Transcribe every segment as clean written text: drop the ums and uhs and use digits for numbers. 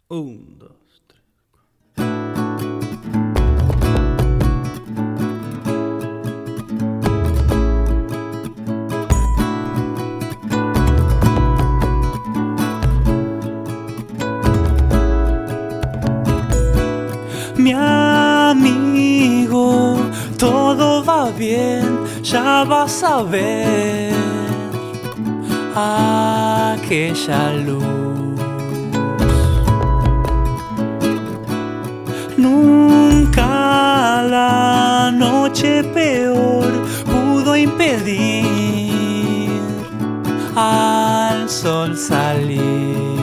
Un, dos, tres. Mi amigo, todo va bien, ya vas a ver aquella luz. Nunca la noche peor pudo impedir al sol salir.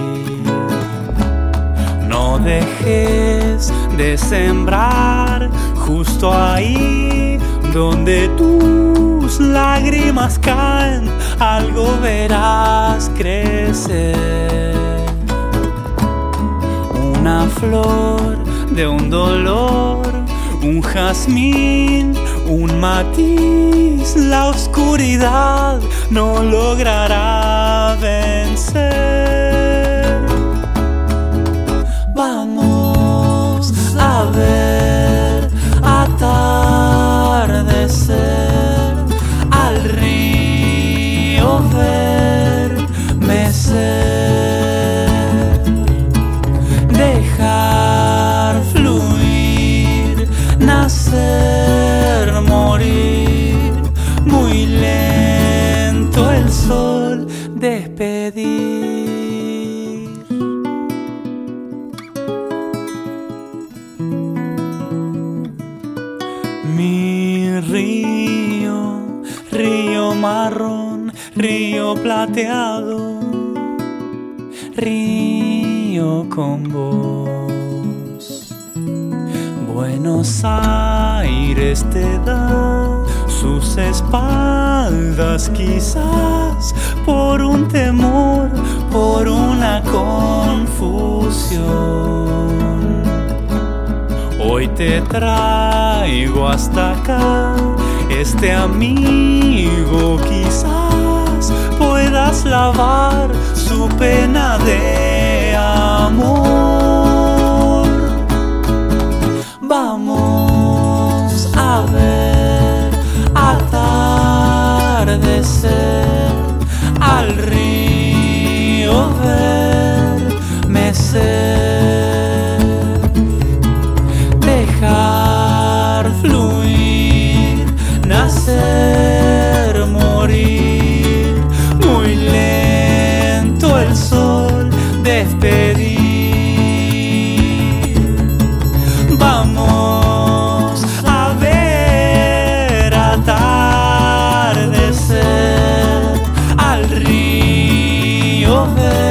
No dejes de sembrar justo ahí donde tus lágrimas caen, algo verás crecer. Una flor de un dolor, un jazmín, un matiz, la oscuridad no logrará vencer. Vamos a ver atardecer, al río vermecer, dejar fluir, nacer, morir, muy lento el sol despedir. Mi río, río marrón, río plateado, río con vos. Buenos Aires te da sus espaldas, quizás por un temor, por una confusión. Hoy te traigo hasta acá, este amigo, quizás puedas lavar su pena de amor. Vamos a ver atardecer, al río vermecer, dejar fluir, nacer, morir, muy lento el sol despedir. Vamos a ver atardecer, al río vermecer,